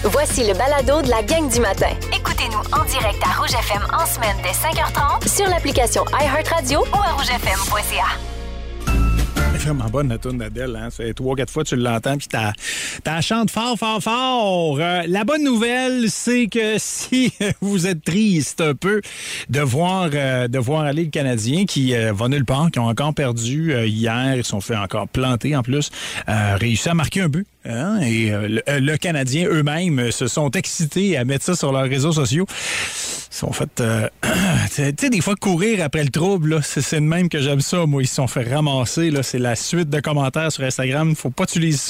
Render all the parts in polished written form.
Voici le balado de la gang du matin. Écoutez-nous en direct à Rouge FM en semaine dès 5h30 sur l'application iHeartRadio ou à rougefm.ca. C'est vraiment bonne la tourne d'Adèle. Hein? Ça fait 3-4 fois que tu l'entends puis t'as chante fort, fort, fort. La bonne nouvelle, c'est que si vous êtes triste un peu de voir aller le Canadien qui va nulle part, qui ont encore perdu hier, ils se sont fait encore planter en plus, réussi à marquer un but. Hein? Et le Canadien eux-mêmes se sont excités à mettre ça sur leurs réseaux sociaux. Ils sont fait... tu sais, des fois, courir après le trouble, là, c'est de même que j'aime ça. Moi, ils se sont fait ramasser. Là, c'est la suite de commentaires sur Instagram. Faut pas que tu lises ça.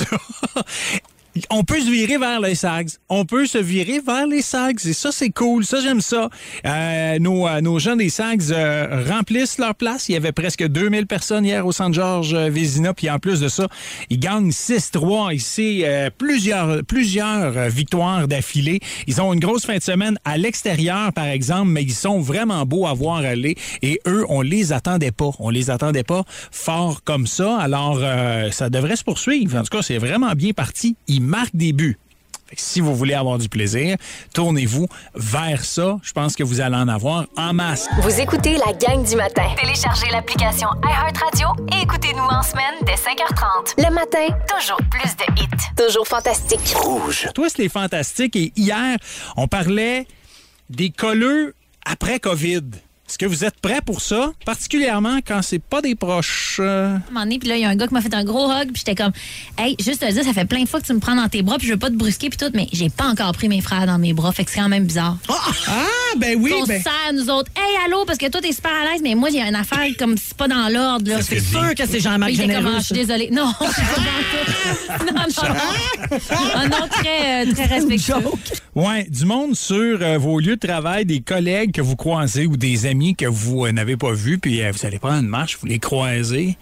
On peut se virer vers les Sags. On peut se virer vers les Sags. Et ça, c'est cool. Ça, j'aime ça. Nos gens des Sags remplissent leur place. Il y avait presque 2000 personnes hier au Centre Georges Vézina. Puis en plus de ça, ils gagnent 6-3 ici. Plusieurs victoires d'affilée. Ils ont une grosse fin de semaine à l'extérieur, par exemple, mais ils sont vraiment beaux à voir aller. Et eux, on les attendait pas. On les attendait pas fort comme ça. Alors, ça devrait se poursuivre. En tout cas, c'est vraiment bien parti. Ils marquent des buts. Fait que si vous voulez avoir du plaisir, tournez-vous vers ça. Je pense que vous allez en avoir en masse. Vous écoutez la gang du matin. Téléchargez l'application iHeartRadio et écoutez-nous en semaine dès 5h30. Le matin, toujours plus de hits. Toujours fantastique. Rouge. Toi, c'est les fantastiques. Et hier, on parlait des colleux après COVID. Est-ce que vous êtes prêts pour ça? Particulièrement quand c'est pas des proches. À un moment donné, puis là, il y a un gars qui m'a fait un gros hug, puis j'étais comme, hey, juste te dire, ça fait plein de fois que tu me prends dans tes bras, puis je veux pas te brusquer, puis tout, mais j'ai pas encore pris mes frères dans mes bras, fait que c'est quand même bizarre. Ben oui, on se serre, nous autres, hey, allô, parce que toi, t'es super à l'aise, mais moi, il y a une affaire comme c'est pas dans l'ordre, là. C'est sûr que c'est Jean-Marc Généreux. Je suis désolée. Non, c'est pas dans tout. Non, très respectueux. Ouais, du monde sur vos lieux de travail, des collègues que vous croisez ou des amis que vous n'avez pas vus, puis vous allez prendre une marche, vous les croisez.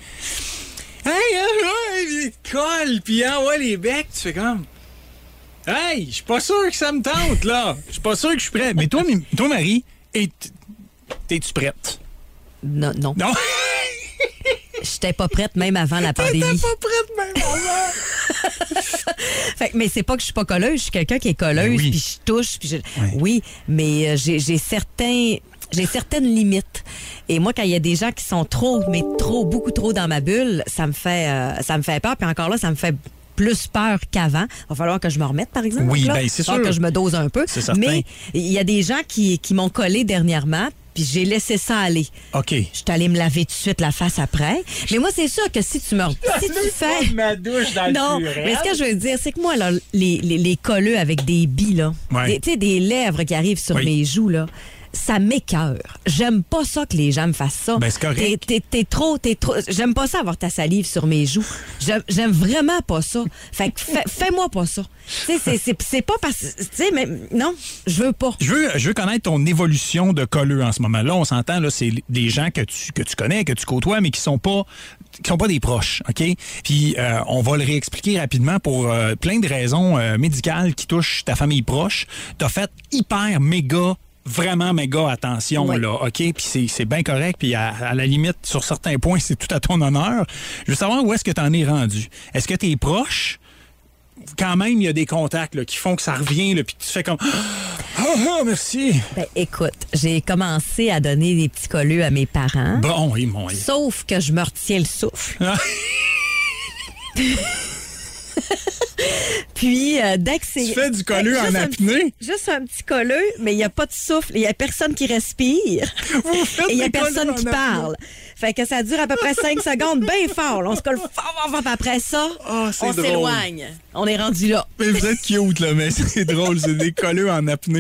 Hey, ils collent, puis ouais, les becs, tu fais comme... Hey, je suis pas sûr que ça me tente, là. Je suis pas sûr que je suis prêt. Mais toi, Marie, t'es-tu prête? Non. Non? J'étais pas prête même avant la pandémie. T'étais pas prête même avant? Mais c'est pas que je suis pas colleuse, je suis quelqu'un qui est colleuse, puis je touche, puis oui, mais j'ai certaines limites. Et moi, quand il y a des gens qui sont beaucoup trop dans ma bulle, ça me fait peur. Puis encore là, ça me fait plus peur qu'avant. Il va falloir que je me remette, par exemple. Oui, là. C'est sûr. Que je me dose un peu. C'est certain. Mais il y a des gens qui m'ont collé dernièrement, puis j'ai laissé ça aller. OK. Je suis allée me laver tout de suite la face après. Mais moi, c'est sûr que si tu fais... ma douche dans non, le mais ce que je veux dire, c'est que moi, là, les colleux avec des billes, là, tu sais, des lèvres qui arrivent sur mes joues, là, ça m'écœure. J'aime pas ça que les gens me fassent ça. Ben, c'est correct. T'es trop... J'aime pas ça avoir ta salive sur mes joues. J'aime vraiment pas ça. Fait que fais-moi pas ça. Tu sais, c'est pas parce... Tu sais, mais non, je veux pas. Je veux connaître ton évolution de colleux en ce moment. Là, on s'entend, là, c'est des gens que tu connais, que tu côtoies, mais qui sont pas des proches, OK? Puis, on va le réexpliquer rapidement pour plein de raisons médicales qui touchent ta famille proche. T'as fait vraiment méga attention, là, OK? Puis c'est bien correct, puis à la limite, sur certains points, c'est tout à ton honneur. Je veux savoir où est-ce que t'en es rendu. Est-ce que t'es proche? Quand même, il y a des contacts là, qui font que ça revient, là, puis tu fais comme « Ah, merci! » Ben, écoute, j'ai commencé à donner des petits colleux à mes parents. Bon, oui, sauf que je me retiens le souffle. Puis, dès que c'est... Tu fais du colleux en apnée? Juste un petit colleux, mais il n'y a pas de souffle. Il n'y a personne qui respire. Et il n'y a personne qui parle. Fait que ça dure à peu près 5 secondes, bien fort. Là. On se colle fort, puis après ça, on s'éloigne. On est rendu là. Mais vous êtes cute, là, mais c'est drôle. C'est des colleux en apnée.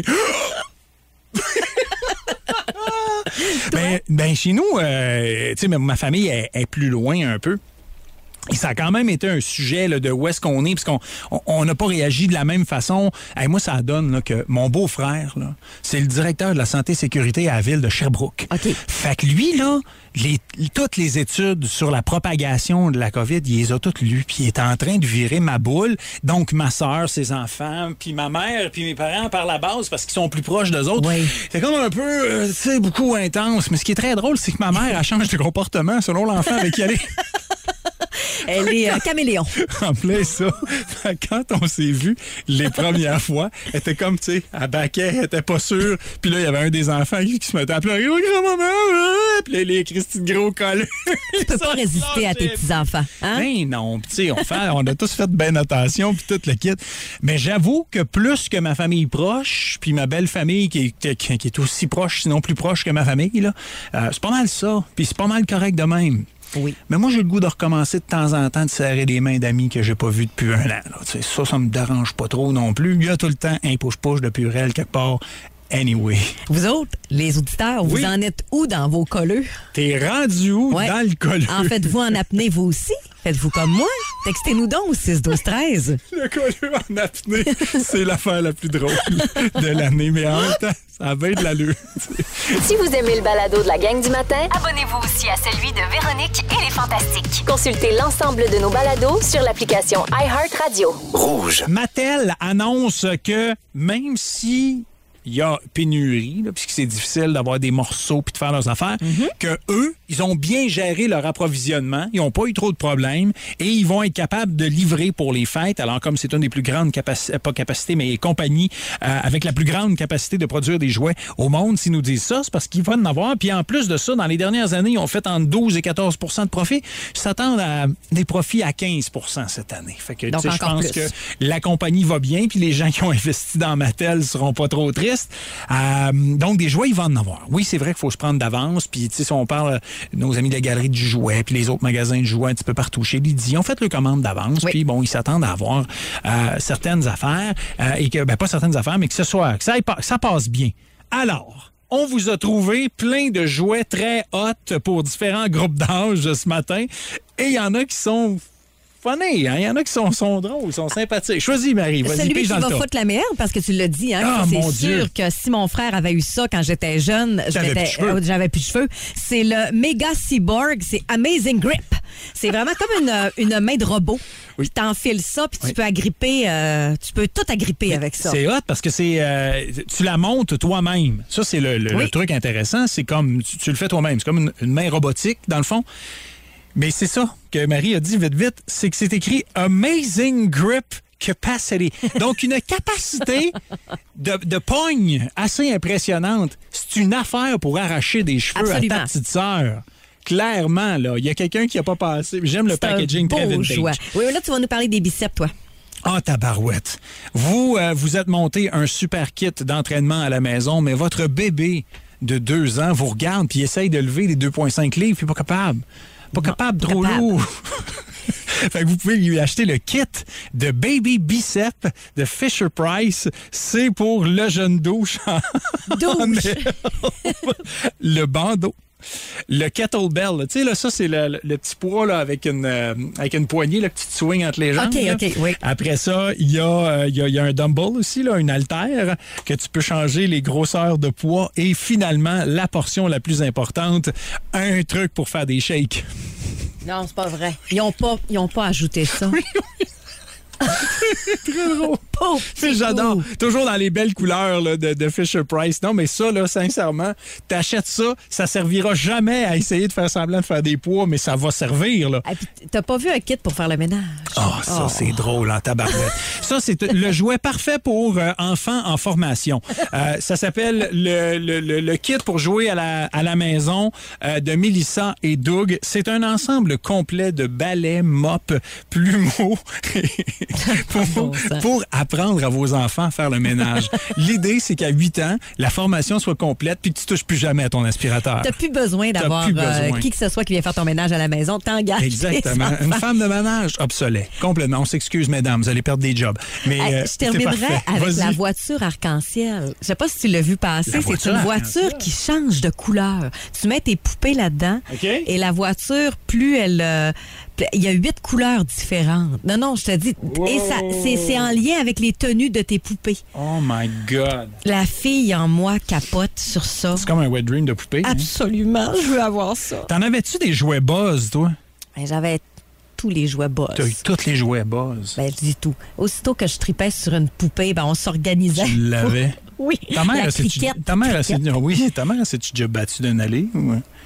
Ben, chez nous, tu sais, ma famille est plus loin un peu. Et ça a quand même été un sujet là, de où est-ce qu'on est, parce qu'on n'a pas réagi de la même façon. Hey, moi, ça donne là, que mon beau-frère, là, c'est le directeur de la santé et sécurité à la ville de Sherbrooke. Okay. Fait que lui, là, toutes les études sur la propagation de la COVID, il les a toutes lues, puis il est en train de virer ma boule. Donc, ma sœur, ses enfants, puis ma mère, puis mes parents par la base, parce qu'ils sont plus proches d'eux autres. Oui. C'est comme un peu, tu sais, beaucoup intense. Mais ce qui est très drôle, c'est que ma mère, elle change de comportement selon l'enfant avec qui elle est. Elle est caméléon. En plein ça. Quand on s'est vus les premières fois, elle était comme, tu sais, elle baquait, elle était pas sûre. Puis là, il y avait un des enfants qui se mettait à pleurer. Oh, grand-maman! Puis là, les Christy de gros colleux. Tu peux pas résister à tes petits-enfants. Hein? Ben non. Tu sais, on a tous fait bien attention, puis tout le kit. Mais j'avoue que plus que ma famille proche, puis ma belle famille qui est aussi proche, sinon plus proche que ma famille, là, c'est pas mal ça. Puis c'est pas mal correct de même. Oui. Mais moi, j'ai le goût de recommencer de temps en temps de serrer les mains d'amis que j'ai pas vus depuis un an. Là. Ça me dérange pas trop non plus. Il y a tout le temps un push-push de Purel quelque part. Anyway. Vous autres, les auditeurs, vous en êtes où dans vos colleux? T'es rendu où dans le colleux? En faites-vous en apnée, vous aussi? Faites-vous comme moi? Textez-nous donc au 6-12-13. Le colleux en apnée, c'est l'affaire la plus drôle de l'année. Mais en même temps, ça a bien de l'allure. Si vous aimez le balado de la gang du matin, abonnez-vous aussi à celui de Véronique et les Fantastiques. Consultez l'ensemble de nos balados sur l'application iHeartRadio. Rouge. Mattel annonce que même si il y a pénurie, là, puisque c'est difficile d'avoir des morceaux puis de faire leurs affaires, que eux, ils ont bien géré leur approvisionnement, ils n'ont pas eu trop de problèmes et ils vont être capables de livrer pour les fêtes. Alors, comme c'est une des plus grandes compagnies avec la plus grande capacité de produire des jouets au monde, s'ils nous disent ça, c'est parce qu'ils vont en avoir. Puis en plus de ça, dans les dernières années, ils ont fait entre 12 et 14 % de profit. Ils s'attendent à des profits à 15 % cette année. Fait que, je pense que la compagnie va bien, puis les gens qui ont investi dans Mattel seront pas trop tristes. Donc, des jouets, ils vont en avoir. Oui, c'est vrai qu'il faut se prendre d'avance. Puis, si on parle de nos amis de la Galerie du Jouet, puis les autres magasins de jouets un petit peu partout chez Lydie, ils ont fait le commande d'avance. Oui. Puis, bon, ils s'attendent à avoir certaines affaires. Et que, pas certaines affaires, mais que ça passe bien. Alors, on vous a trouvé plein de jouets très hot pour différents groupes d'âge ce matin. Et il y en a qui sont funny, hein? Il y en a qui sont drôles, sont sympathiques. Choisis, Marie. Vas-y, celui pige qui dans le va tas. foutre la merde, parce que tu l'as dit, hein, mon c'est Dieu. sûr que si mon frère avait eu ça quand j'étais jeune, j'avais plus de cheveux. C'est le Mega Cyborg, c'est Amazing Grip. C'est vraiment comme une main de robot. Oui. Tu t'enfiles ça, puis tu peux agripper, tu peux tout agripper avec ça. C'est hot parce que tu la montes toi-même. Ça, c'est le truc intéressant. C'est comme, tu le fais toi-même. C'est comme une main robotique, dans le fond. Mais c'est ça que Marie a dit vite, c'est que c'est écrit Amazing Grip Capacity. Donc, une capacité de pogne assez impressionnante. C'est une affaire pour arracher des cheveux à ta petite sœur. Clairement, là, il y a quelqu'un qui n'a pas passé. J'aime le packaging très vintage. Jouet. Oui, là, tu vas nous parler des biceps, toi. Ah, tabarouette. Vous êtes monté un super kit d'entraînement à la maison, mais votre bébé de 2 ans vous regarde puis essaye de lever les 2,5 livres puis pas capable. Trop lourd. Fait que vous pouvez lui acheter le kit de Baby Bicep de Fisher-Price. C'est pour le jeune douche. Le bandeau. Le kettlebell, tu sais, là, ça, c'est le petit poids là, avec une poignée là, que tu te swings entre les jambes. OK, oui. Après ça, il y a un dumbbell aussi, là, une haltère, que tu peux changer les grosseurs de poids. Et finalement, la portion la plus importante, un truc pour faire des shakes. Non, c'est pas vrai. Ils ont pas ajouté ça. Oui. Très drôle. J'adore. Toujours dans les belles couleurs là, de Fisher-Price. Non, mais ça, là, sincèrement, t'achètes ça, ça servira jamais à essayer de faire semblant de faire des poids, mais ça va servir. Là. Et puis, t'as pas vu un kit pour faire le ménage? Ça, c'est drôle en tabarouette. Ça, c'est le jouet parfait pour enfants en formation. Ça s'appelle le kit pour jouer à la maison de Mélissa et Doug. C'est un ensemble complet de balais, mop, plumeaux pour apprendre à vos enfants à faire le ménage. L'idée, c'est qu'à 8 ans, la formation soit complète puis que tu touches plus jamais à ton aspirateur. T'as plus besoin d'avoir qui que ce soit qui vient faire ton ménage à la maison. T'engages. Exactement. Une femme de ménage obsolète. Complètement. On s'excuse, mesdames, vous allez perdre des jobs. Mais je terminerai avec la voiture arc-en-ciel. Je sais pas si tu l'as vu passer. C'est une voiture qui change de couleur. Tu mets tes poupées là-dedans et la voiture, plus elle... il y a 8 couleurs différentes. Non, je te dis. Wow. Et ça, c'est en lien avec les tenues de tes poupées. Oh my God. La fille en moi capote sur ça. C'est comme un wet dream de poupée. Absolument. Je veux avoir ça. T'en avais-tu des jouets Buzz, toi? Ben, j'avais tous les jouets Buzz. T'as eu tous les jouets Buzz? Ben, dis tout. Aussitôt que je tripais sur une poupée, ben, on s'organisait. Tu l'avais? Oui. Ta mère, s'est-tu déjà battue d'une allée? Ou...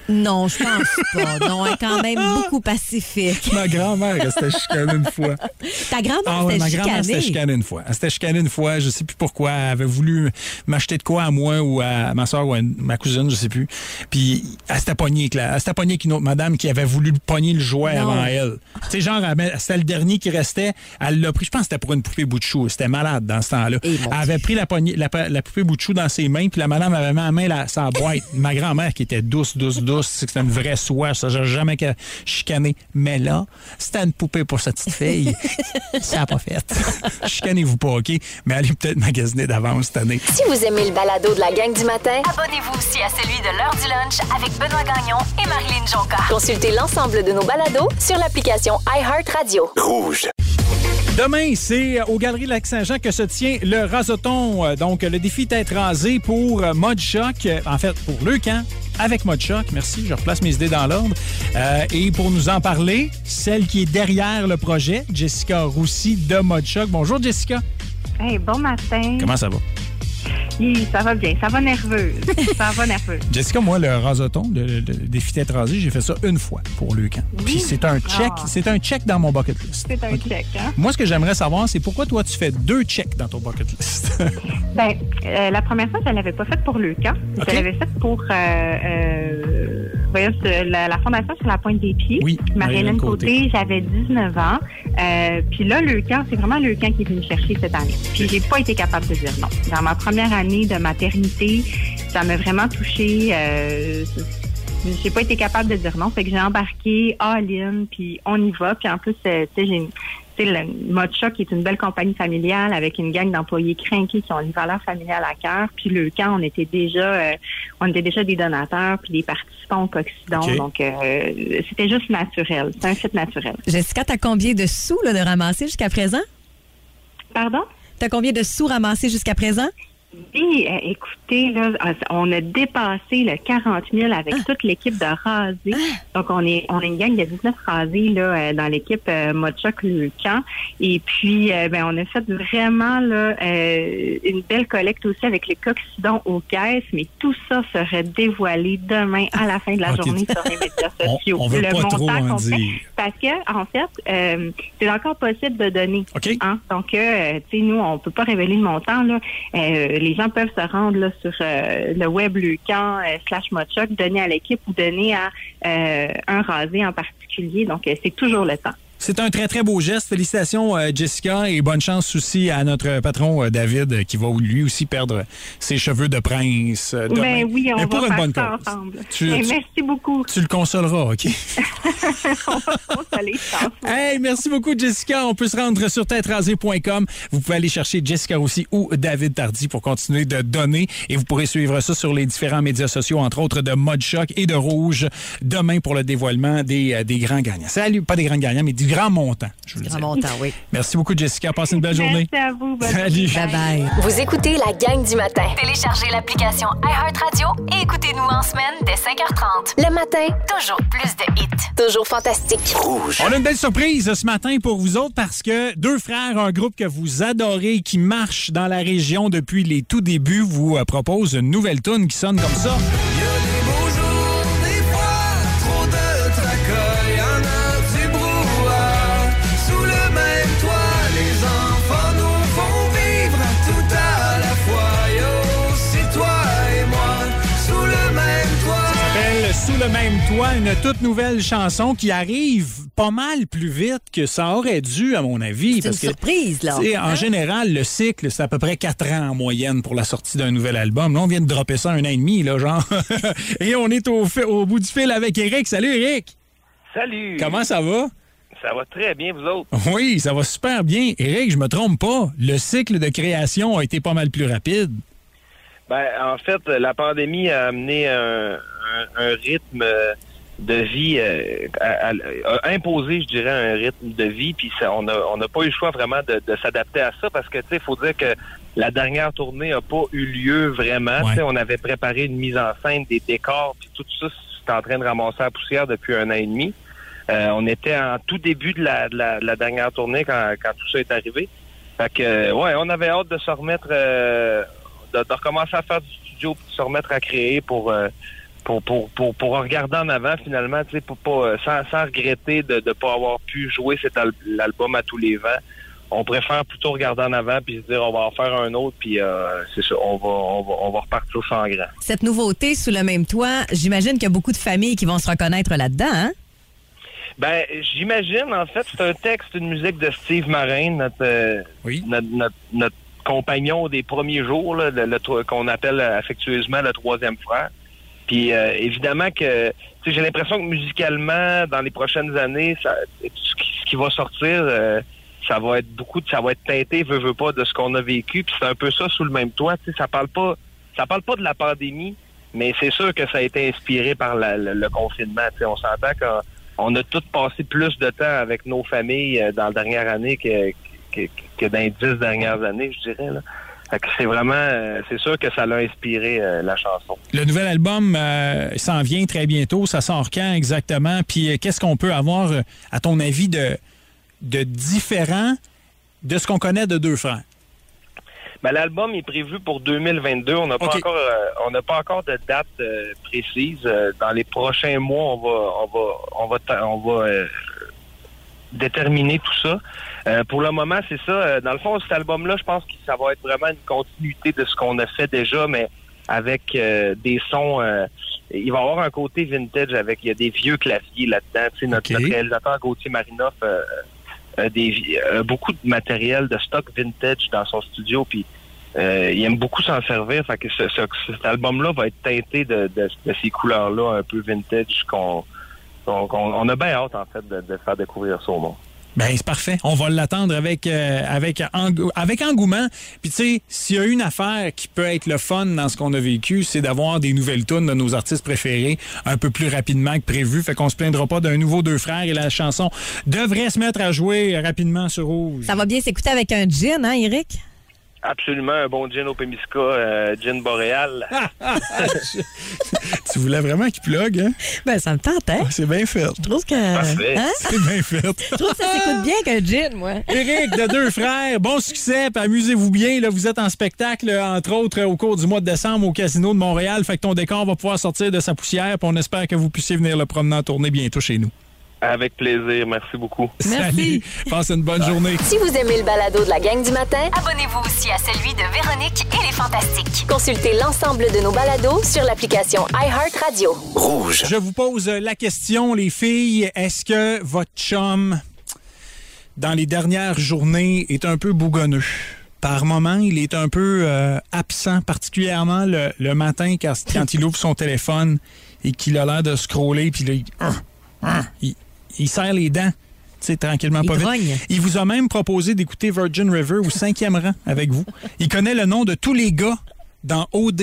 Non, je pense pas. Non, elle est quand même beaucoup pacifique. Ma grand-mère, elle s'était chicanée une fois. Ta grand-mère, ma grand-mère s'était chicanée une fois. Elle s'était chicanée une fois, je sais plus pourquoi. Elle avait voulu m'acheter de quoi à moi ou à ma soeur ou à ma cousine, je sais plus. Puis elle s'était pognée avec une autre madame qui avait voulu pogner le jouet avant elle. Tu sais, genre, c'était le dernier qui restait. Elle l'a pris, je pense que c'était pour une poupée bout de chou. C'était malade dans ce temps-là. Elle avait pris la poupée bout de chou dans ses mains, puis la madame avait mis la main sa boîte. Ma grand-mère qui était douce, c'était une vraie soie, ça, j'ai jamais chicané. Mais là, c'était une poupée pour cette petite fille. Ça n'a pas fait. Chicanez-vous pas, OK? Mais allez peut-être magasiner d'avance cette année. Si vous aimez le balado de la gang du matin, abonnez-vous aussi à celui de l'heure du lunch avec Benoît Gagnon et Marilyn Jonca. Consultez l'ensemble de nos balados sur l'application iHeartRadio. Rouge. Demain, c'est aux Galeries Lac-Saint-Jean que se tient le Rasoton. Donc, le défi tête rasée pour Mod Choc. En fait, pour le camp avec Mod Choc. Merci, je replace mes idées dans l'ordre. Et pour nous en parler, celle qui est derrière le projet, Jessica Roussy de Mod Choc. Bonjour, Jessica. Hey, bon matin. Comment ça va? Oui, ça va bien. Ça va nerveuse. Jessica, moi, le Rasoton, le défi tête rasée, j'ai fait ça une fois pour le camp. Oui? Puis c'est un check. C'est un check dans mon bucket list. C'est un check, hein? Moi, ce que j'aimerais savoir, c'est pourquoi toi, tu fais 2 checks dans ton bucket list? La première fois, je ne l'avais pas faite pour le camp. Okay. Je l'avais faite pour la Fondation sur la pointe des pieds. Oui, Marie-Hélène Côté, j'avais 19 ans. Puis là, le camp, c'est vraiment le camp qui est venu me chercher cette année. Puis j'ai pas été capable de dire non. Dans ma première année de maternité, ça m'a vraiment touchée. J'ai pas été capable de dire non. Fait que j'ai embarqué all-in, puis on y va. Puis en plus, le Mod Choc est une belle compagnie familiale avec une gang d'employés crinqués qui ont une valeur familiale à cœur. Puis le camp, on était déjà des donateurs puis des participants au Coxidon. Okay. Donc, c'était juste naturel. C'est un fit naturel. Jessica, t'as combien de sous là, de ramasser jusqu'à présent? Pardon? T'as combien de sous ramassés jusqu'à présent? Oui, écoutez, là, on a dépassé le 40 000 avec toute l'équipe de rasés. Donc, on est une gang de 19 rasés là, dans l'équipe Mod Choc le camp. Et puis, on a fait vraiment là, une belle collecte aussi avec les Coxidons aux caisses. Mais tout ça serait dévoilé demain à la fin de la journée sur les médias sociaux. On veut le pas trop en dire. Parce que, en fait, c'est encore possible de donner. Okay. Hein? Donc, tu sais, nous, on peut pas révéler le montant là. Les gens peuvent se rendre là, sur le web Leucan /Mod Choc, donner à l'équipe ou donner à un rasé en particulier. Donc, c'est toujours le temps. C'est un très, très beau geste. Félicitations, Jessica, et bonne chance aussi à notre patron, David, qui va lui aussi perdre ses cheveux de prince demain. Ben oui, on va faire ça ensemble. Merci beaucoup. Tu le consoleras, OK? On va consoler, Hey, merci beaucoup, Jessica. On peut se rendre sur têterasée.com. Vous pouvez aller chercher Jessica Roussy ou David Tardy pour continuer de donner. Et vous pourrez suivre ça sur les différents médias sociaux, entre autres de Mod Choc et de Rouge, demain pour le dévoilement des grands gagnants. Salut, pas des grands gagnants, mais du grand montant. Grand montant, oui. Merci beaucoup, Jessica. Passez une belle journée. Merci à vous. Salut. Bye-bye. Vous écoutez la gang du matin. Téléchargez l'application iHeartRadio et écoutez-nous en semaine dès 5h30. Le matin, toujours plus de hits. Toujours fantastique. Rouge. On a une belle surprise ce matin pour vous autres parce que 2 frères, un groupe que vous adorez, qui marche dans la région depuis les tout débuts, vous propose une nouvelle toune qui sonne comme ça. Il y a des beaux jours, des fois, trop de tracas, y en a du brouhaha. Sous le même toit, les enfants nous font vivre tout à la fois. Yo, c'est toi et moi, sous le même toit. Sous le même toit, une toute nouvelle chanson qui arrive pas mal plus vite que ça aurait dû, à mon avis. C'est une surprise, là. En général, le cycle, c'est à peu près 4 ans en moyenne pour la sortie d'un nouvel album. Là, on vient de dropper ça 1 an et demi, là, genre. Et on est au bout du fil avec Eric. Salut, Eric! Salut! Comment ça va? Ça va très bien, vous autres? Oui, ça va super bien. Eric, je me trompe pas. Le cycle de création a été pas mal plus rapide. Ben, en fait, la pandémie a amené un rythme de vie, a imposé, je dirais, un rythme de vie, puis on n'a pas eu le choix vraiment de s'adapter à ça, parce que, tu sais, il faut dire que la dernière tournée n'a pas eu lieu vraiment. Ouais. Tu sais, on avait préparé une mise en scène, des décors, puis tout ça, c'était en train de ramasser la poussière depuis 1 an et demi. On était en tout début de la dernière tournée quand tout ça est arrivé. Fait que, ouais, on avait hâte de se remettre... de recommencer à faire du studio, puis de se remettre à créer pour pour regarder en avant finalement, tu sais, pour pas sans regretter de ne pas avoir pu jouer l'album à tous les vents. On préfère plutôt regarder en avant puis se dire on va en faire un autre puis c'est ça, on va repartir sans grand. Cette nouveauté sous le même toit, j'imagine qu'il y a beaucoup de familles qui vont se reconnaître là-dedans, hein? Ben, j'imagine, en fait, c'est un texte, une musique de Steve Marin, notre compagnon des premiers jours, là, qu'on appelle affectueusement le troisième frère. Puis évidemment que j'ai l'impression que musicalement, dans les prochaines années, ce qui va sortir, ça va être teinté, veut pas, de ce qu'on a vécu. Puis c'est un peu ça sous le même toit. Ça parle pas de la pandémie, mais c'est sûr que ça a été inspiré par le confinement. On s'entend qu'on a tous passé plus de temps avec nos familles dans la dernière année que dans les 10 dernières années, je dirais, là. Fait que c'est vraiment, c'est sûr que ça l'a inspiré la chanson. Le nouvel album s'en vient très bientôt. Ça sort quand exactement? Puis qu'est-ce qu'on peut avoir, à ton avis, de différent de ce qu'on connaît de Deux Frères? Ben, l'album est prévu pour 2022. On n'a pas encore de date précise. Dans les prochains mois, on va déterminer tout ça. Pour le moment, c'est ça. Dans le fond, cet album-là, je pense que ça va être vraiment une continuité de ce qu'on a fait déjà, mais avec des sons... il va y avoir un côté vintage il y a des vieux claviers là-dedans. Tu sais, notre réalisateur Gauthier Marinoff a beaucoup de matériel de stock vintage dans son studio, puis il aime beaucoup s'en servir. Fait que cet album-là va être teinté de ces couleurs-là un peu vintage qu'on a bien hâte, en fait, de faire découvrir ça au monde. Ben c'est parfait. On va l'attendre avec engouement. Puis tu sais, s'il y a une affaire qui peut être le fun dans ce qu'on a vécu, c'est d'avoir des nouvelles tunes de nos artistes préférés un peu plus rapidement que prévu. Fait qu'on se plaindra pas d'un nouveau Deux Frères et la chanson devrait se mettre à jouer rapidement sur Rouge. Ça va bien s'écouter avec un gin, hein, Eric? Absolument, un bon gin au Pémisca, gin boréal. Tu voulais vraiment qu'il plug, hein? Ben, ça me tente, hein? C'est bien fait. Je trouve que... Parfait. Hein? C'est bien fait. Je trouve que ça s'écoute bien qu'un gin, moi. Éric, de Deux Frères, bon succès, puis amusez-vous bien. Là, vous êtes en spectacle, entre autres, au cours du mois de décembre au Casino de Montréal. Fait que ton décor va pouvoir sortir de sa poussière, puis on espère que vous puissiez venir le promener en tournée bientôt chez nous. Avec plaisir. Merci beaucoup. Merci. Salut. Passe une bonne journée. Si vous aimez le balado de la gang du matin, abonnez-vous aussi à celui de Véronique et les Fantastiques. Consultez l'ensemble de nos balados sur l'application iHeartRadio. Rouge. Je vous pose la question, les filles. Est-ce que votre chum, dans les dernières journées, est un peu bougonneux? Par moments, il est un peu absent, particulièrement le matin quand il ouvre son téléphone et qu'il a l'air de scroller, puis là, il serre les dents, tu sais, tranquillement, pas vite. Il vous a même proposé d'écouter Virgin River au 5e rang avec vous. Il connaît le nom de tous les gars dans OD.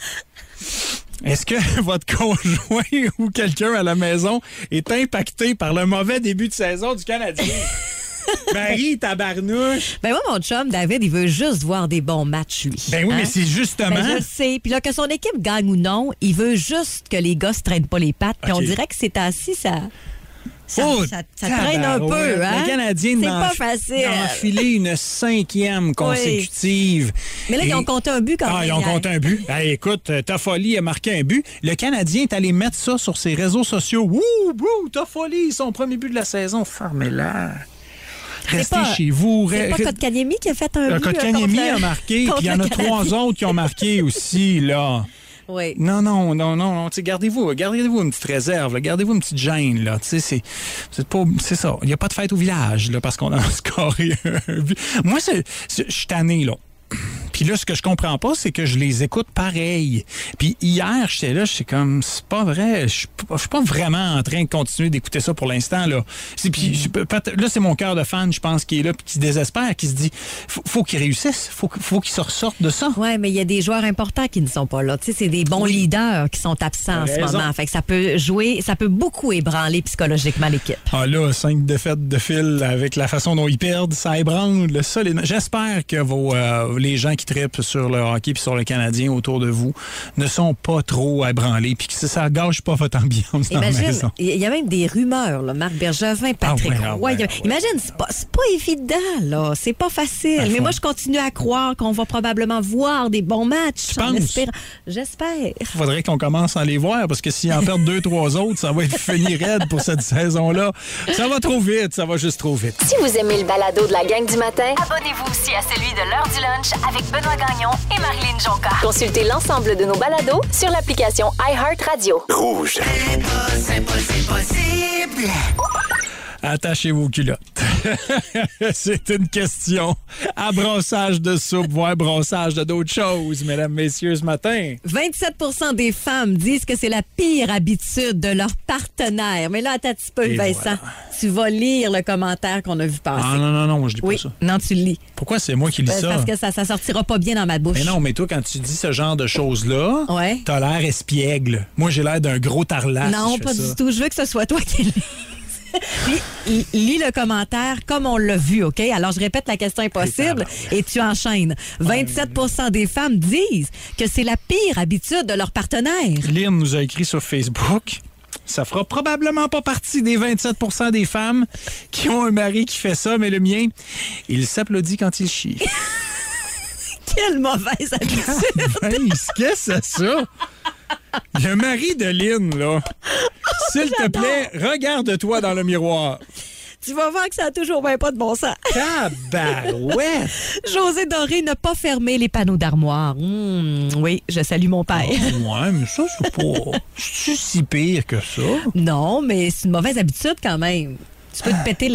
Est-ce que votre conjoint ou quelqu'un à la maison est impacté par le mauvais début de saison du Canadien? Marie, tabarnouche. Ben moi, mon chum, David, il veut juste voir des bons matchs, lui. Ben oui, mais c'est justement... Ben je le sais. Puis là, que son équipe gagne ou non, il veut juste que les gars se traînent pas les pattes. Puis on dirait que c'est assis, ça traîne un peu, hein? Le Canadien c'est pas facile. a enfilé une 5e consécutive. Oui. Mais là, ils ont compté un but quand même. Ils ont compté un but. Hey, écoute, Toffoli a marqué un but. Le Canadien est allé mettre ça sur ses réseaux sociaux. Wouh, Toffoli, son premier but de la saison. Fermez-la. Restez chez vous. C'est pas Kotkaniemi qui a fait un but. Kotkaniemi a marqué, puis il y en a 3 autres qui ont marqué aussi, là. Oui. Non. Gardez-vous une petite réserve, là. Gardez-vous une petite gêne, là. C'est ça. Il n'y a pas de fête au village, là, parce qu'on a scoré un but. Moi, je suis tanné, là. Puis là, ce que je comprends pas, c'est que je les écoute pareil. Puis hier, j'étais là, j'étais comme, c'est pas vrai, je suis pas vraiment en train de continuer d'écouter ça pour l'instant, là. Puis là, c'est mon cœur de fan, je pense, qui est là, puis qui se désespère, qui se dit, faut qu'ils réussissent, faut qu'ils se ressortent de ça. Ouais, mais il y a des joueurs importants qui ne sont pas là. Tu sais, c'est des bons leaders qui sont absents en ce moment. Fait que ça peut beaucoup ébranler psychologiquement l'équipe. Ah là, 5 défaites de fil avec la façon dont ils perdent, ça ébranle ça. J'espère que les gens qui qui trippent sur le hockey puis sur le Canadien autour de vous ne sont pas trop ébranlés puis que ça gâche pas votre ambiance dans la maison. Il y a même des rumeurs, là, Marc Bergevin, Patrick Roy. Imagine, c'est pas évident, là. C'est pas facile. Mais moi, je continue à croire qu'on va probablement voir des bons matchs. Tu penses? J'espère. Il faudrait qu'on commence à les voir parce que s'ils en perdent 2-3 autres, ça va être fini raide pour cette saison-là. Ça va trop vite, ça va juste trop vite. Si vous aimez le balado de la gang du matin, abonnez-vous aussi à celui de l'heure du lunch avec Benoît Gagnon et Marilyn Jonca. Consultez l'ensemble de nos balados sur l'application iHeartRadio. Rouge. C'est possible. Attachez vos culottes. C'est une question à brossage de soupe, voire brossage de d'autres choses, mesdames, messieurs, ce matin. 27% des femmes disent que c'est la pire habitude de leur partenaire. Mais là, attends un petit peu, Et Vincent. voilà. Tu vas lire le commentaire qu'on a vu passer. Ah non, moi je dis pas Oui, ça. non, tu le lis. Pourquoi c'est moi qui lis ça? Parce que ça sortira pas bien dans ma bouche. Mais non, mais toi, quand tu dis ce genre de choses-là, Ouais. t'as l'air espiègle. Moi, j'ai l'air d'un gros tarlat. Non, si je pas fais ça. du tout. Je veux que ce soit toi qui lis. Puis, lis le commentaire comme on l'a vu, OK? Alors, je répète, la question est possible et tu enchaînes. 27% des femmes disent que c'est la pire habitude de leur partenaire. Lynn nous a écrit sur Facebook. Ça fera probablement pas partie des 27% des femmes qui ont un mari qui fait ça, mais le mien, il s'applaudit quand il chie. Quelle mauvaise habitude! Vince, qu'est-ce que c'est ça? Le mari de Lynn, là. S'il te plaît, regarde-toi dans le miroir. Tu vas voir que ça a toujours bien pas de bon sens. Tabarouette! José Doré n'a pas fermé les panneaux d'armoire. Oui, je salue mon père. Ouais, mais ça, c'est pas... C'est si pire que ça. Non, mais c'est une mauvaise habitude quand même. Tu peux te péter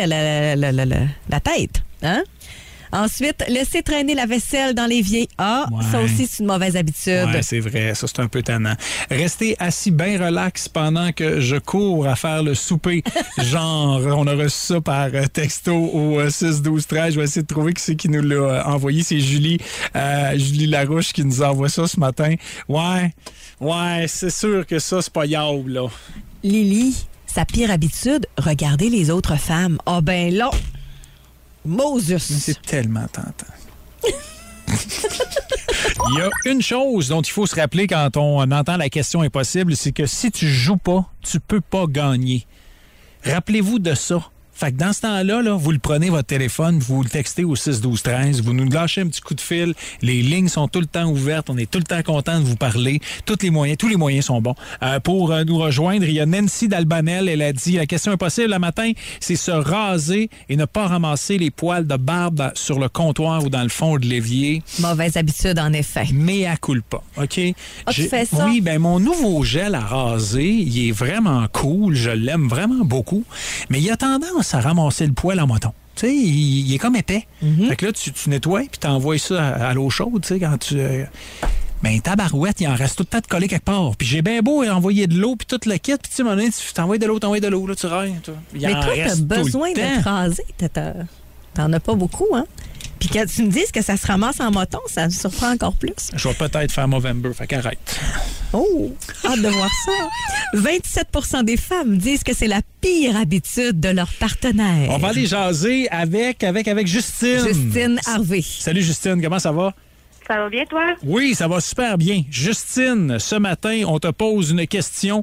la tête, hein? Ensuite, laisser traîner la vaisselle dans l'évier. Ah, Ouais. ça aussi, c'est une mauvaise habitude. Ouais, c'est vrai. Ça, c'est un peu tannant. Rester assis bien relax pendant que je cours à faire le souper. Genre, on a reçu ça par texto au 6-12-13. Je vais essayer de trouver qui c'est qui nous l'a envoyé. C'est Julie Larouche qui nous envoie ça ce matin. Ouais, c'est sûr que ça, c'est pas yable, là. Lily, sa pire habitude, regarder les autres femmes. Ah ben là, Moses. C'est tellement tentant. Il y a une chose dont il faut se rappeler quand on entend la question impossible, c'est que si tu joues pas, tu peux pas gagner. Rappelez-vous de ça. Fait que dans ce temps-là, là, vous le prenez votre téléphone, vous le textez au 6-12-13, vous nous lâchez un petit coup de fil, les lignes sont tout le temps ouvertes, on est tout le temps content de vous parler, tous les moyens sont bons. Pour nous rejoindre, il y a Nancy d'Albanel, elle a dit, la question impossible le matin, c'est se raser et ne pas ramasser les poils de barbe sur le comptoir ou dans le fond de l'évier. Mauvaise habitude, en effet. Mea culpa, OK? Ah, tu fais ça? Oui, ben mon nouveau gel à raser, il est vraiment cool, je l'aime vraiment beaucoup, mais il a tendance à ramasser le poil en moton. Tu sais, il est comme épais. Fait que là, tu nettoies puis t'envoies ça à l'eau chaude, tu sais, quand tu... Ben, tabarouette, il en reste tout le temps de coller quelque part. Puis j'ai bien beau envoyer de l'eau puis tout le kit, puis tu sais, à un moment donné, tu t'envoies de l'eau, là, tu railles. Mais toi, t'as besoin de te raser. T'en as pas beaucoup, hein? Puis quand tu me dises que ça se ramasse en moton, ça me surprend encore plus. Je vais peut-être faire Movember, fait qu'arrête. Oh, hâte de voir ça. 27% des femmes disent que c'est la pire habitude de leur partenaire. On va aller jaser avec Justine. Justine Harvey. Salut Justine, comment ça va? Ça va bien, toi? Oui, ça va super bien. Justine, ce matin, on te pose une question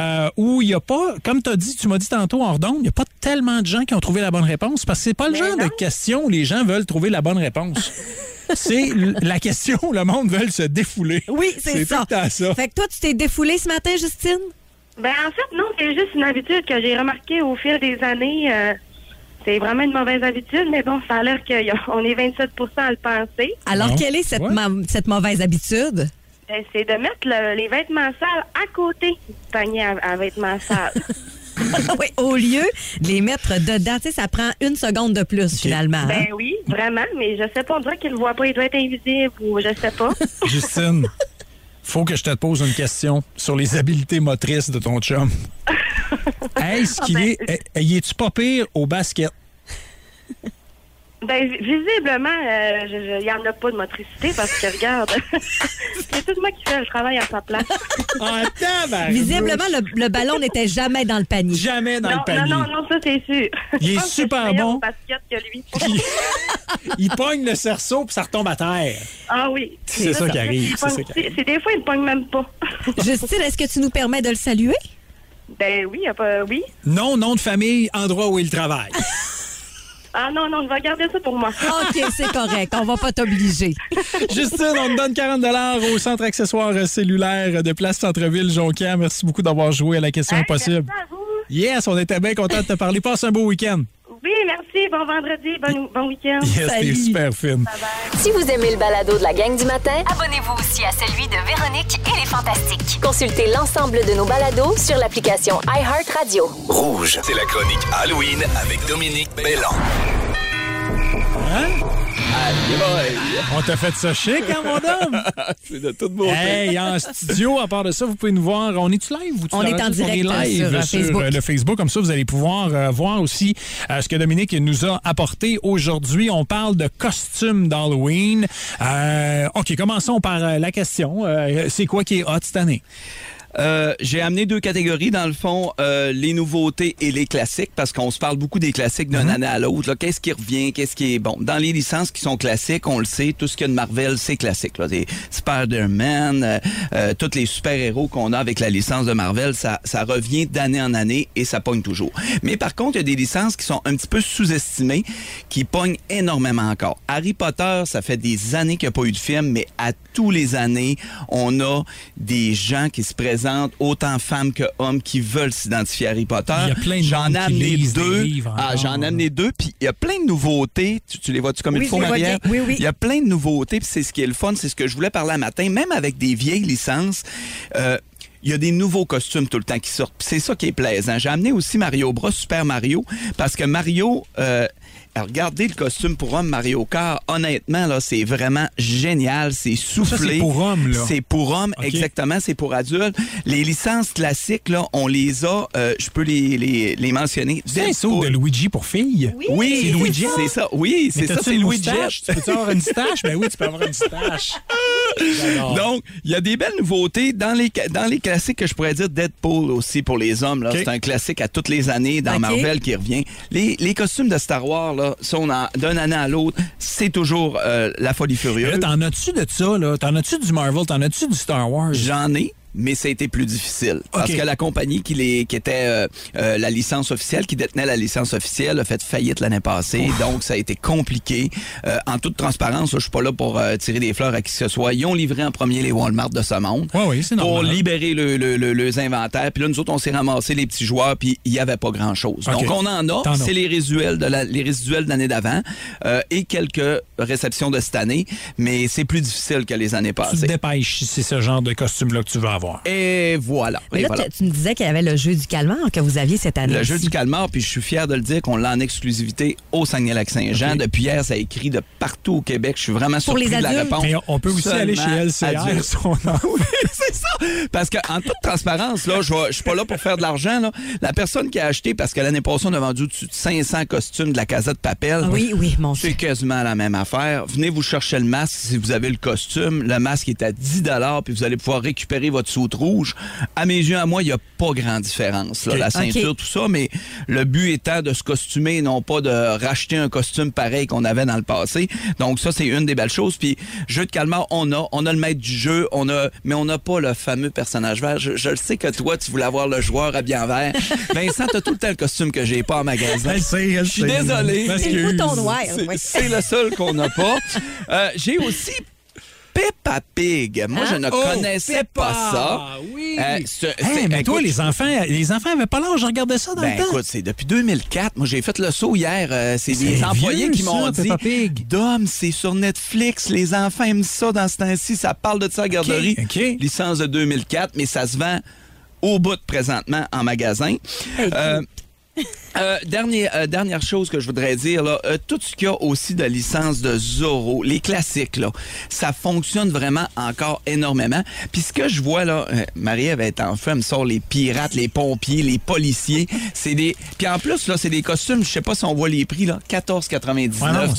où il n'y a pas, comme tu m'as dit tantôt en redonde, il n'y a pas tellement de gens qui ont trouvé la bonne réponse parce que c'est pas le genre de question où les gens veulent trouver la bonne réponse. C'est la question où le monde veut se défouler. Oui, c'est ça. tout le temps ça. Fait que toi, tu t'es défoulée ce matin, Justine? Ben, en fait, non, c'est juste une habitude que j'ai remarquée au fil des années. C'est vraiment une mauvaise habitude, mais bon, ça a l'air qu'on est 27% à le penser. Alors, Non. quelle est cette mauvaise habitude? Ben, c'est de mettre les vêtements sales à côté du panier à vêtements sales. Oui, au lieu de les mettre dedans, tu sais, ça prend une seconde de plus, finalement. Hein? Ben oui, vraiment, mais je sais pas, on dirait qu'il le voit pas, il doit être invisible ou je sais pas. Justine, faut que je te pose une question sur les habiletés motrices de ton chum. est-ce qu'il est... Ah ben, y es-tu pas pire au basket? Ben, il est pas pire, mais je sais pas, on dirait qu'il le voit pas, il doit être invisible ou je sais pas. Justine, faut que je te pose une question sur les habiletés motrices de ton chum. Est-ce qu'il est... y es-tu pas pire au basket? Oui, Ben, visiblement, il n'y en a pas de motricité parce que, regarde, c'est tout moi qui fais le travail à sa place. Visiblement, le ballon n'était jamais dans le panier. Jamais dans le panier. Non, ça, c'est sûr. Il est super bon. Au basket que lui. Il pogne le cerceau puis ça retombe à terre. Ah oui. C'est ça qui arrive. C'est des fois, il ne pogne même pas. Justine, est-ce que tu nous permets de le saluer? Ben oui, oui. Non, nom de famille, endroit où il travaille. Ah non, je vais garder ça pour moi. OK, c'est correct. On va pas t'obliger. Justine, on te donne 40 $ au centre accessoires cellulaire de Place Centre-Ville, Jonquière. Merci beaucoup d'avoir joué à la question impossible. Merci à vous. Yes, on était bien contents de te parler. Passe un beau week-end. Oui, merci. Bon vendredi. Bon week-end. Yes, t'es super fine. Bye-bye. Si vous aimez le balado de la gang du matin, abonnez-vous aussi à celui de Véronique et les Fantastiques. Consultez l'ensemble de nos balados sur l'application iHeartRadio. Rouge, c'est la chronique Halloween avec Dominique Belland. Hein? On t'a fait ça chic, hein, mon homme? C'est de toute beauté. Hey, en studio, à part de ça, vous pouvez nous voir. On est-tu live? On est en direct live sur Facebook. Le Facebook. Comme ça, vous allez pouvoir voir aussi ce que Dominique nous a apporté aujourd'hui. On parle de costumes d'Halloween. OK, commençons par la question. C'est quoi qui est hot cette année? J'ai amené 2 catégories, dans le fond, les nouveautés et les classiques, parce qu'on se parle beaucoup des classiques d'une année à l'autre. Là. Qu'est-ce qui revient, qu'est-ce qui est bon? Dans les licences qui sont classiques, on le sait, tout ce qu'il y a de Marvel, c'est classique. Là. Des Spider-Man, tous les super-héros qu'on a avec la licence de Marvel, ça revient d'année en année et ça pogne toujours. Mais par contre, il y a des licences qui sont un petit peu sous-estimées, qui pognent énormément encore. Harry Potter, ça fait des années qu'il n'y a pas eu de film, mais à tous les années, on a des gens qui se présentent, autant femmes que hommes, qui veulent s'identifier à Harry Potter. Il y a plein de gens qui lisent des livres encore. J'en ai amené 2, puis il y a plein de nouveautés. Tu les vois-tu comme il faut, Marie-Ève? Oui. Il y a plein de nouveautés, puis c'est ce qui est le fun, c'est ce que je voulais parler un matin, même avec des vieilles licences. Il y a des nouveaux costumes tout le temps qui sortent. Puis c'est ça qui est plaisant. J'ai amené aussi Mario Bros, Super Mario, parce que Mario... regardez le costume pour homme Mario Kart. Honnêtement, là, c'est vraiment génial. C'est soufflé. Ça, c'est pour homme, là. C'est pour homme, okay. Exactement. C'est pour adultes. Les licences classiques, là, on les a. Je peux les mentionner. C'est un saut de Luigi pour filles? Oui, c'est Luigi. C'est ça. Oui, c'est ça. C'est Luigi. Tu peux avoir une stache? Ben oui, tu peux avoir une stache. Donc, il y a des belles nouveautés. Dans les classiques que je pourrais dire, Deadpool aussi pour les hommes. Là, okay. C'est un classique à toutes les années dans Marvel qui revient. Les costumes de Star Wars, là, d'une année à l'autre, c'est toujours la folie furieuse. Là, t'en as-tu de ça, là? T'en as-tu du Marvel? T'en as-tu du Star Wars? J'en ai. Mais ça a été plus difficile. Parce que la compagnie qui était la licence officielle, qui détenait la licence officielle, a fait faillite l'année passée. Donc, ça a été compliqué. En toute transparence, je suis pas là pour tirer des fleurs à qui que ce soit. Ils ont livré en premier les Walmart de ce monde. Oui, c'est normal. Pour libérer les inventaires. Puis là, nous autres, on s'est ramassé les petits joueurs, puis il n'y avait pas grand-chose. Donc, on en a. C'est les résiduels de l'année d'avant et quelques réceptions de cette année. Mais c'est plus difficile que les années passées. Tu te dépêches si c'est ce genre de costume-là que tu veux avoir. Et voilà. Mais là, tu me disais qu'il y avait le jeu du calmar que vous aviez cette année. Le jeu du calmar, puis je suis fier de le dire qu'on l'a en exclusivité au Saguenay-Lac-Saint-Jean. Okay. Depuis hier, ça a écrit de partout au Québec. Je suis vraiment surpris de la réponse. Mais on peut aussi aller chez LCR. Oui, c'est ça. Parce qu'en toute transparence, là, je suis pas là pour faire de l'argent. Là. La personne qui a acheté, parce que l'année passée, on a vendu au-dessus de 500 costumes de la Casa de Papel. Oui, mon Dieu. C'est quasiment la même affaire. Venez vous chercher le masque si vous avez le costume. Le masque est à 10 $, puis vous allez pouvoir récupérer votre soute rouge. À mes yeux, à moi, il n'y a pas grande différence. Là, la ceinture, tout ça, mais le but étant de se costumer, non pas de racheter un costume pareil qu'on avait dans le passé. Donc ça, c'est une des belles choses. Puis, jeu de calmar, on a le maître du jeu, mais on n'a pas le fameux personnage vert. Je le sais que toi, tu voulais avoir le joueur habillé en vert. Vincent, t'as tout le temps le costume que j'ai pas en magasin. Je suis désolé. C'est le bouton noir. C'est le seul qu'on n'a pas. J'ai aussi Peppa Pig. Moi, je ne connaissais pas ça. Oui. Mais toi, les enfants n'avaient pas l'âge. Je regardais ça dans le temps. Écoute, c'est depuis 2004. Moi, j'ai fait le saut hier. C'est des employés qui m'ont dit, Dom, c'est sur Netflix. Les enfants aiment ça dans ce temps-ci. Ça parle de ça à la garderie. Licence de 2004, mais ça se vend au bout de présentement en magasin. Dernière chose que je voudrais dire, là, tout ce qu'il y a aussi de licence de Zorro, les classiques, là, ça fonctionne vraiment encore énormément. Puis ce que je vois, là, Marie-Ève est en feu, elle me sort les pirates, les pompiers, les policiers. Puis en plus, là, c'est des costumes, je sais pas si on voit les prix, là, 14,99,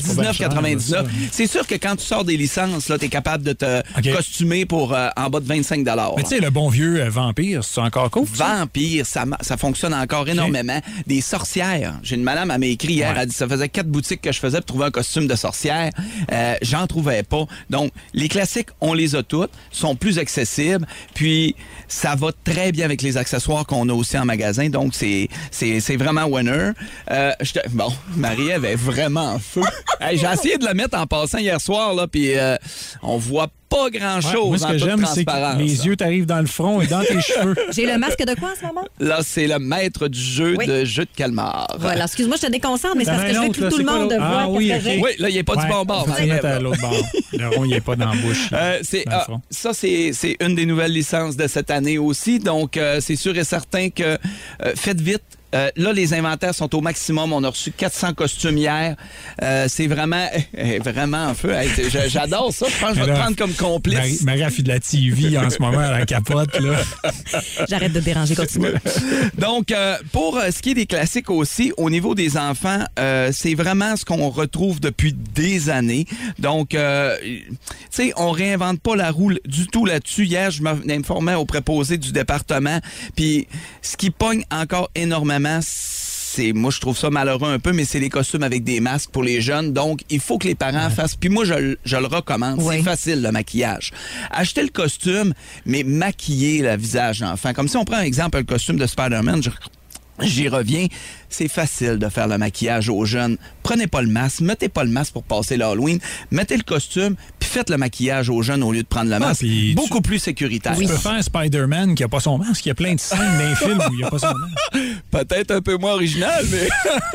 19,99. C'est sûr que quand tu sors des licences, là, t'es capable de te costumer pour en bas de 25 $. Mais tu sais, le bon vieux Vampire, c'est encore cool? Vampire, ça fonctionne encore énormément. Des sorcières. J'ai une madame, elle m'a écrit hier, elle a dit ça faisait 4 boutiques que je faisais pour trouver un costume de sorcière. J'en trouvais pas. Donc, les classiques, on les a toutes, sont plus accessibles, puis ça va très bien avec les accessoires qu'on a aussi en magasin. Donc, c'est vraiment winner. Bon, Marie-Ève est vraiment en feu. Hey, j'ai essayé de la mettre en passant hier soir, là, puis on voit pas grand-chose. Moi, ce que j'aime, c'est que les yeux t'arrivent dans le front et dans tes cheveux. J'ai le masque de quoi en ce moment? Là, c'est le maître du jeu de jeu de calmar. Voilà, excuse-moi, je te déconcentre, mais c'est parce que je veux que tout le monde voit oui, là, il n'est pas du bon bord. Il faut se mettre à l'autre bord. Le rond, il n'est pas dans la bouche. Ça, c'est une des nouvelles licences de cette année aussi. Donc, c'est sûr et certain que faites vite. Là, les inventaires sont au maximum. On a reçu 400 costumes hier. C'est vraiment en feu. Hey, j'adore ça. Je pense que je vais te prendre comme complice. Marie a fait de la TV en ce moment à la capote. Là. J'arrête de te déranger. Continue. Donc, pour ce qui est des classiques aussi, au niveau des enfants, c'est vraiment ce qu'on retrouve depuis des années. Donc, tu sais, on réinvente pas la roue du tout là-dessus. Hier, je m'informais au préposé du département. Puis, ce qui pogne encore énormément, moi, je trouve ça malheureux un peu, mais c'est les costumes avec des masques pour les jeunes. Donc, il faut que les parents fassent. Puis moi, je le recommande. C'est facile, le maquillage. Achetez le costume, mais maquillez le visage d'enfant. Comme si on prend un exemple, le costume de Spider-Man, j'y reviens. C'est facile de faire le maquillage aux jeunes. Prenez pas le masque, mettez pas le masque pour passer l'Halloween, mettez le costume, puis faites le maquillage aux jeunes au lieu de prendre le masque. Beaucoup plus sécuritaire. Tu peux faire Spider-Man qui a pas son masque. Il y a plein de scènes dans les films où il n'y a pas son masque. Peut-être un peu moins original, mais...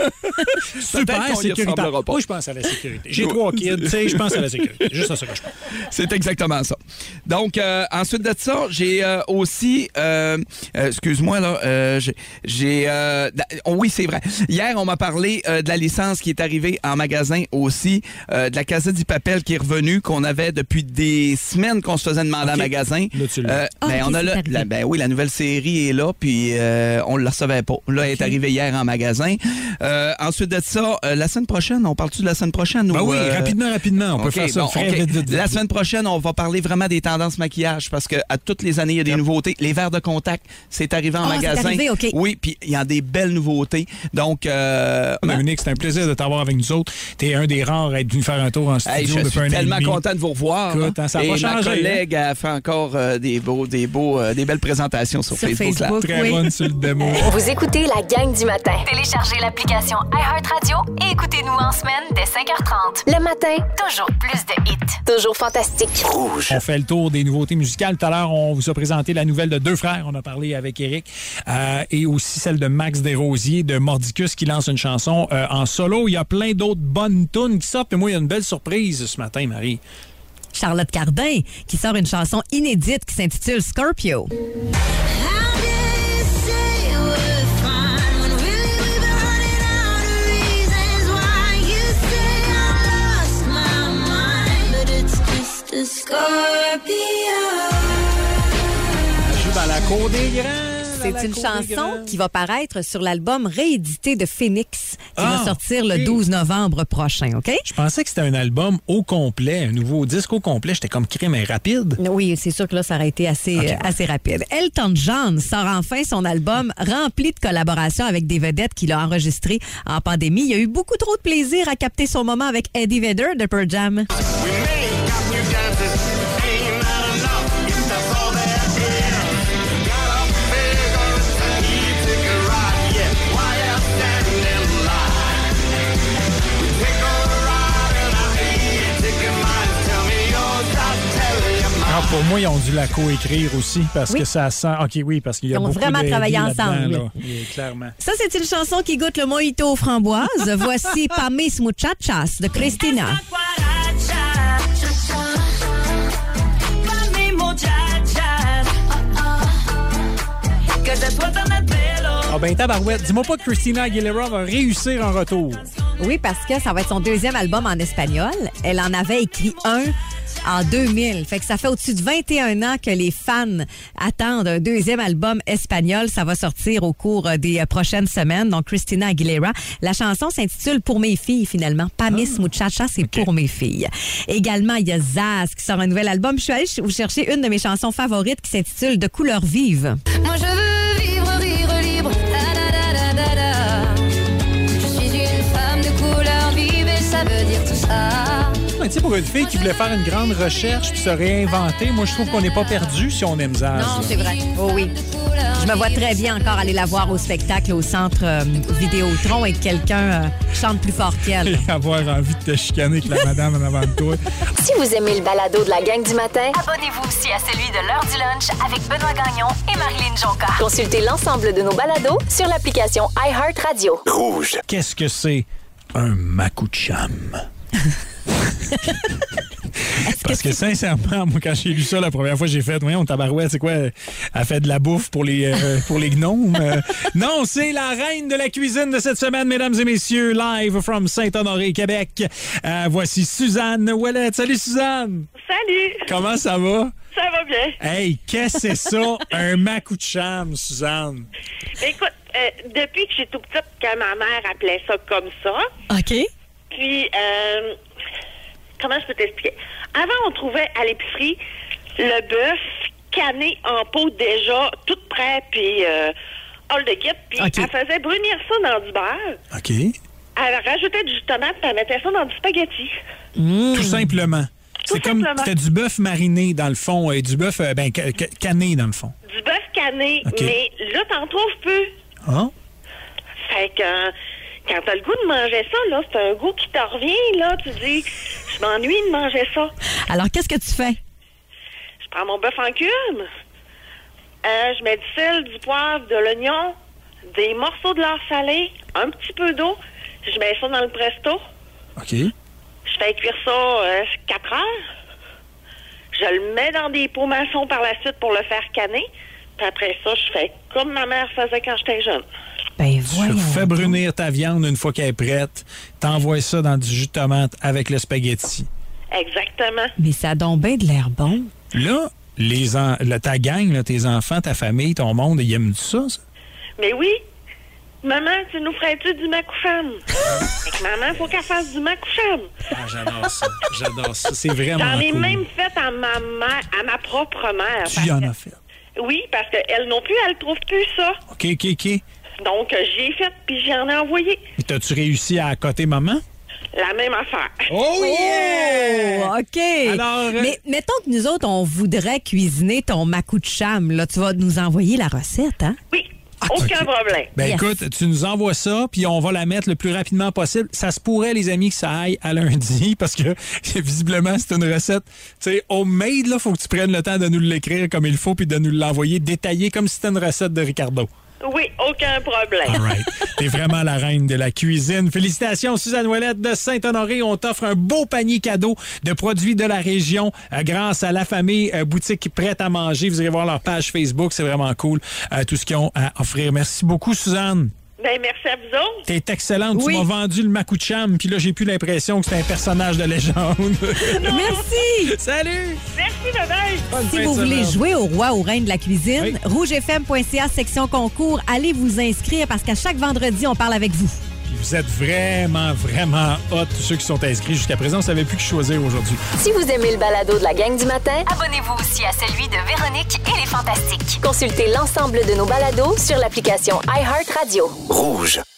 Super sécuritaire. Moi, je pense à la sécurité. J'ai 3 kids, tu sais, je pense à la sécurité. Juste à ça que je pense. C'est exactement ça. Donc, ensuite de ça, j'ai aussi... excuse-moi, là. Oui, c'est vrai. Hier, on m'a parlé de la licence qui est arrivée en magasin aussi, de la Casa di Papel qui est revenue, qu'on avait depuis des semaines qu'on se faisait demander en magasin. Là, tu l'as. On a la nouvelle série est là, puis on ne la recevait pas. Là, elle est arrivée hier en magasin. Ensuite de ça, la semaine prochaine, on parle-tu de la semaine prochaine? Oui, rapidement. On peut faire ça. Vite. La semaine prochaine, on va parler vraiment des tendances maquillage parce que à toutes les années, il y a des nouveautés. Les verres de contact, c'est arrivé en magasin. C'est arrivé, Oui, puis il y a des belles nouveautés. Donc, Dominique, c'est un plaisir de t'avoir avec nous autres. T'es un des rares à être venu faire un tour en studio depuis un an. Je suis tellement content de vous revoir. Écoute, ça a pas changé. Ma collègue a fait encore des belles présentations sur Facebook. Très bonne sur le démo. Vous écoutez la gang du matin. Téléchargez l'application iHeartRadio et écoutez-nous en semaine dès 5h30. Le matin, toujours plus de hits. Toujours fantastique. Rouge. On fait le tour des nouveautés musicales. Tout à l'heure, on vous a présenté la nouvelle de Deux Frères. On a parlé avec Eric. Et aussi celle de Max Desrosiers de Mordicus qui lance une chanson en solo. Il y a plein d'autres bonnes tunes qui sortent. Et moi, il y a une belle surprise ce matin, Marie. Charlotte Cardin qui sort une chanson inédite qui s'intitule Scorpio. Je suis dans la cour des grands. C'est une chanson qui va paraître sur l'album réédité de Phoenix qui va sortir le 12 novembre prochain, OK? Je pensais que c'était un album au complet, un nouveau disque au complet. J'étais comme crime et rapide. Oui, c'est sûr que là, ça aurait été assez rapide. Elton John sort enfin son album rempli de collaborations avec des vedettes qu'il a enregistrées en pandémie. Il y a eu beaucoup trop de plaisir à capter son moment avec Eddie Vedder de Pearl Jam. Pour moi, ils ont dû la coécrire aussi parce que ça sent. OK, oui, parce qu'il y a beaucoup de. Ils ont vraiment travaillé ensemble. Clairement. Ça, c'est une chanson qui goûte le mojito aux framboises. Voici Pa Mis Muchachas de Christina. Ah ben tabarouette, dis-moi pas que Christina Aguilera va réussir un retour. Oui, parce que ça va être son deuxième album en espagnol. Elle en avait écrit un en 2000. Fait que ça fait au-dessus de 21 ans que les fans attendent un deuxième album espagnol. Ça va sortir au cours des prochaines semaines. Donc, Christina Aguilera. La chanson s'intitule Pour mes filles, finalement. Pas Miss Muchacha, c'est Pour mes filles. Également, il y a Zaz qui sort un nouvel album. Je suis allée vous chercher une de mes chansons favorites qui s'intitule De couleurs vives. Moi, je veux vivre, rire libre. Je suis une femme de couleurs vives et ça veut dire tout ça. Tu sais, pour une fille qui voulait faire une grande recherche puis se réinventer, moi, je trouve qu'on n'est pas perdu si on aime Zaz. Non, c'est vrai. Oh oui. Je me vois très bien encore aller la voir au spectacle au centre Vidéotron et que quelqu'un chante plus fort qu'elle. Et avoir envie de te chicaner avec la madame en avant de toi. Si vous aimez le balado de la gang du matin, abonnez-vous aussi à celui de l'heure du lunch avec Benoît Gagnon et Marilyn Jonca. Consultez l'ensemble de nos balados sur l'application iHeartRadio. Rouge. Qu'est-ce que c'est un makucham? Parce que sincèrement, moi, quand j'ai lu ça la première fois, j'ai fait, voyons, tabarouette, c'est quoi? Elle fait de la bouffe pour les gnomes? Non, c'est la reine de la cuisine de cette semaine, mesdames et messieurs, live from Saint-Honoré, Québec. Voici Suzanne Ouellette. Salut, Suzanne! Salut! Comment ça va? Ça va bien. Hey, qu'est-ce que c'est ça, un makucham, Suzanne? Écoute, depuis que j'ai tout petite, que ma mère appelait ça comme ça. OK. Puis, comment je peux t'expliquer? Avant, on trouvait à l'épicerie le bœuf canné en pot déjà, tout prêt, puis all de kit. Puis, elle faisait brunir ça dans du beurre. OK. Elle rajoutait du jus de tomate, puis elle mettait ça dans du spaghetti. Tout simplement. Tout C'est comme simplement. c'était du bœuf mariné dans le fond et du bœuf canné dans le fond. Du bœuf canné, OK. mais là, t'en trouves plus. Ah? Fait que quand t'as le goût de manger ça, là, c'est un goût qui te revient, là. Tu dis, je m'ennuie de manger ça. Alors, qu'est-ce que tu fais? Je prends mon bœuf en cube. Je mets du sel, du poivre, de l'oignon, des morceaux de lard salé, un petit peu d'eau. Je mets ça dans le presto. OK. Je fais cuire ça 4 heures. Je le mets dans des pots maçons par la suite pour le faire canner. Puis après ça, je fais comme ma mère faisait quand j'étais jeune. Ben Tu voyons. fais brunir ta viande une fois qu'elle est prête. T'envoies ça dans du jus de tomate avec le spaghetti. Exactement. Mais ça a donc bien de l'air bon. Là, ta gang, là, tes enfants, ta famille, ton monde, ils aiment ça? Mais oui. Maman, tu nous ferais-tu du macoufam? Maman, faut qu'elle fasse du macoufam. Ah, j'adore ça. J'adore ça. C'est vraiment J'en ai cool. même fait à ma mère, à ma propre mère. Tu en as fait? Oui, parce qu'elle non plus, elle trouve plus ça. OK. Donc, j'ai fait, puis j'en ai envoyé. Et t'as-tu réussi à accoter maman? La même affaire. Oh yeah! Oh, OK. Alors, mais mettons que nous autres, on voudrait cuisiner ton makucham. Là, tu vas nous envoyer la recette, hein? Oui. Aucun problème. Ben Yes. écoute, tu nous envoies ça, puis on va la mettre le plus rapidement possible. Ça se pourrait, les amis, que ça aille à lundi, parce que visiblement, c'est une recette, tu sais, homemade, là, faut que tu prennes le temps de nous l'écrire comme il faut, puis de nous l'envoyer détaillé, comme si c'était une recette de Ricardo. Oui, aucun problème. All right. T'es vraiment la reine de la cuisine. Félicitations, Suzanne Ouellette de Saint-Honoré. On t'offre un beau panier cadeau de produits de la région grâce à la famille Boutique Prête à manger. Vous irez voir leur page Facebook. C'est vraiment cool, tout ce qu'ils ont à offrir. Merci beaucoup, Suzanne. Ben, merci à vous autres. T'es excellente. Oui. Tu m'as vendu le makucham, puis là, j'ai plus l'impression que c'est un personnage de légende. Merci! Salut! Merci, bye-bye. Bonne Si fin vous de voulez semaine. jouer au roi ou reine de la cuisine, Oui. rougefm.ca, section concours, allez vous inscrire parce qu'à chaque vendredi, on parle avec vous. Puis vous êtes vraiment, vraiment hot, tous ceux qui sont inscrits jusqu'à présent. On ne savait plus qui choisir aujourd'hui. Si vous aimez le balado de la gang du matin, abonnez-vous aussi à celui de Véronique et les Fantastiques. Consultez l'ensemble de nos balados sur l'application iHeartRadio. Rouge.